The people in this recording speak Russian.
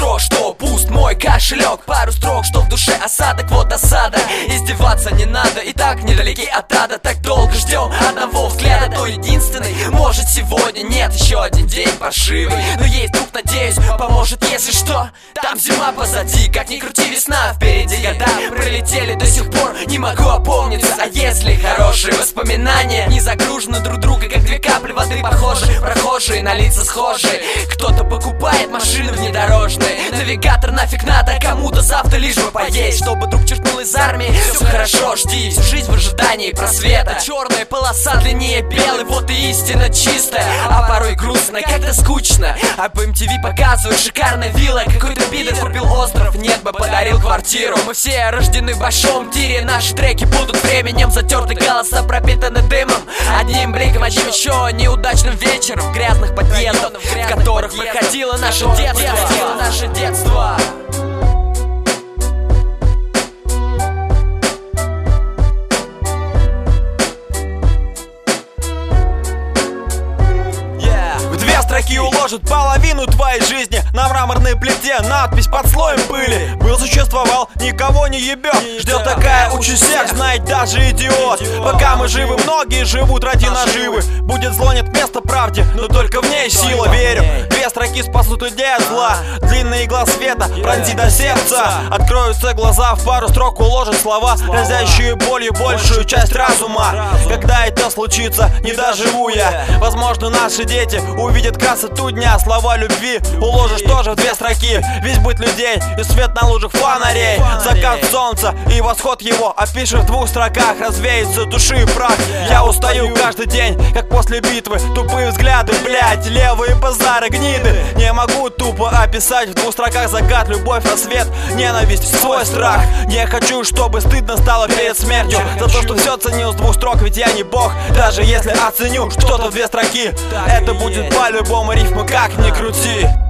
строк, что пуст мой кошелек. Пару строк, что в душе осадок, вот осада. Издеваться не надо, и так недалеки от ада. Так долго ждем одного взгляда, то единственный. Может сегодня нет, еще один день паршивый, но есть друг, надеюсь, поможет, если что. Там зима позади, как ни крути, весна впереди. Года пролетели, до сих пор не могу опомниться. А если хорошие воспоминания не загружены друг друга, как две капли воды похожи, прохожие на лица схожи. Кто-то покупает машины внедорожные, навигатор нафиг надо кому-то завтра, лишь бы поесть. Чтобы друг черкнул из армии, все хорошо, жди всю жизнь в ожидании просвета. Черная полоса длиннее белой, вот и истина чистая, а порой грустно, как-то скучно. А по MTV показывают шикарная вилла, какой-то пидор купил остров, нет бы подарил квартиру. Мы все рождены в большом тире, наши треки будут временем затерты, голоса пропитаны дымом. Одним бликом, одним еще неудачным вечером, в грязных подъездах, в которых проходило наше детство. Строки уложат половину твоей жизни. На мраморной плите надпись под слоем пыли. Был, существовал, никого не ебет. Ждет такая участь всех, знает даже идиот. Пока мы живы, многие живут ради наживы. Будет зло, нет места правде, но только в ней сила. Верю, две строки спасут людей от зла. Длинная игла света пронзит до сердца. Откроются глаза, в пару строк уложат слова, разящие болью большую часть разума. Когда это случится, не доживу я. Возможно, наши дети увидят красоту дня. Слова любви уложишь тоже в две строки. Весь быт людей и свет на лужах фонарей. Закат солнца и восход его опишешь в двух строках. Развеется души прах. Я устаю каждый день, как после битвы. Тупые взгляды, блять, левые базары, гниды. Не могу тупо описать в двух строках закат, любовь, рассвет, ненависть, свой страх. Не хочу, чтобы стыдно стало перед смертью за то, что все ценил с двух строк, ведь я не бог. Даже если оценю что-то в две строки, это будет по-любому рифмы, как ни крути.